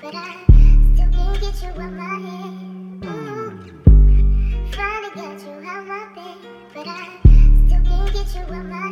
but I still can't get you out my head. Finally got you out my bed, but I still can't get you out my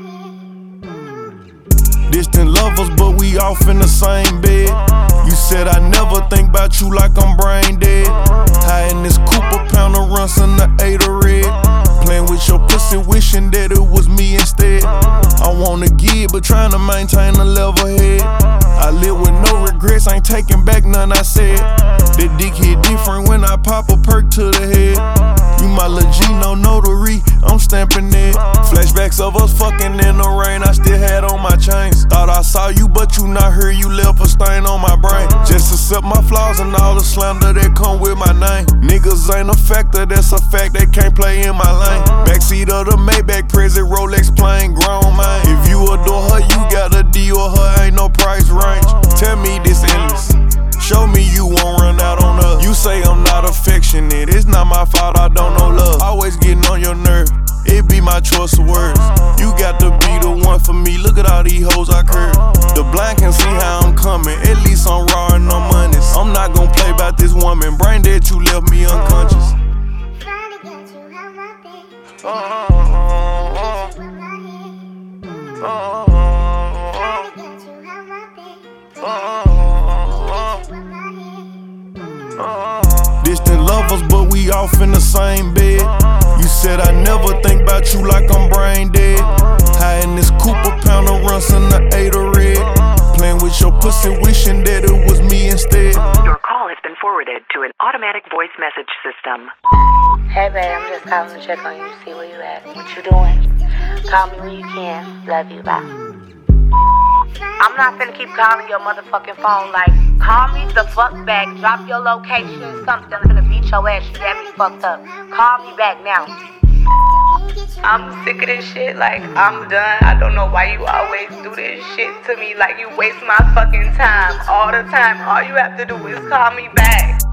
head. Distant lovers, but we off in the same bed. You said I never think about you like I'm brain dead. High in this Cooper, pound of runs in the 8 of red. Playing with your pussy, wishing that it was me instead. I wanna give, but trying to maintain a level head. I live with no regrets, ain't taking back none I said. That dick hit different when I pop a perk to the head. You my lil' G, no notary, I'm stamping it. Flashbacks of us fucking in the rain, I still had on my chains. Thought I saw you, but you not here, you left a stain on my brain. Just accept my flaws and all the slander that come with my name. Niggas ain't a factor, that's a fact, they can't play in my lane. Backseat of the Maybach, present Rolex playing grown man. If you adore her, you got a deal with her, ain't no price range. Tell me this endless, show me you won't run out on us. You say I'm not affectionate, it's not my fault, I don't know love. Always getting on your nerve, it be my choice of words. You got to be the one for me, look at all these hoes I curve. The blind can see how I'm coming, at least I'm raw and I'm honest. I'm not gon' play about this woman, brain dead, you left me unconscious. Finally got you out my bed, but I still can't get you out my head. Finally got you out my bed, but I still can't get you out my head. Distant lovers, but we off in the same bed. You said I never think about you like I'm brain dead. High in this Cooper, pound of runs in the 8 of red. Playing with your pussy, wishing that it was me instead. Your call has been forwarded to an automatic voice message system. Hey babe, I'm just calling to check on you, see where you at, what you doing. Call me when you can. Love you, bye. I'm not finna keep calling your motherfucking phone like, call me the fuck back, drop your location, something. I'm gonna beat your ass, you got me fucked up. Call me back now. I'm sick of this shit, like, I'm done. I don't know why you always do this shit to me, like you waste my fucking time all the time. All you have to do is call me back.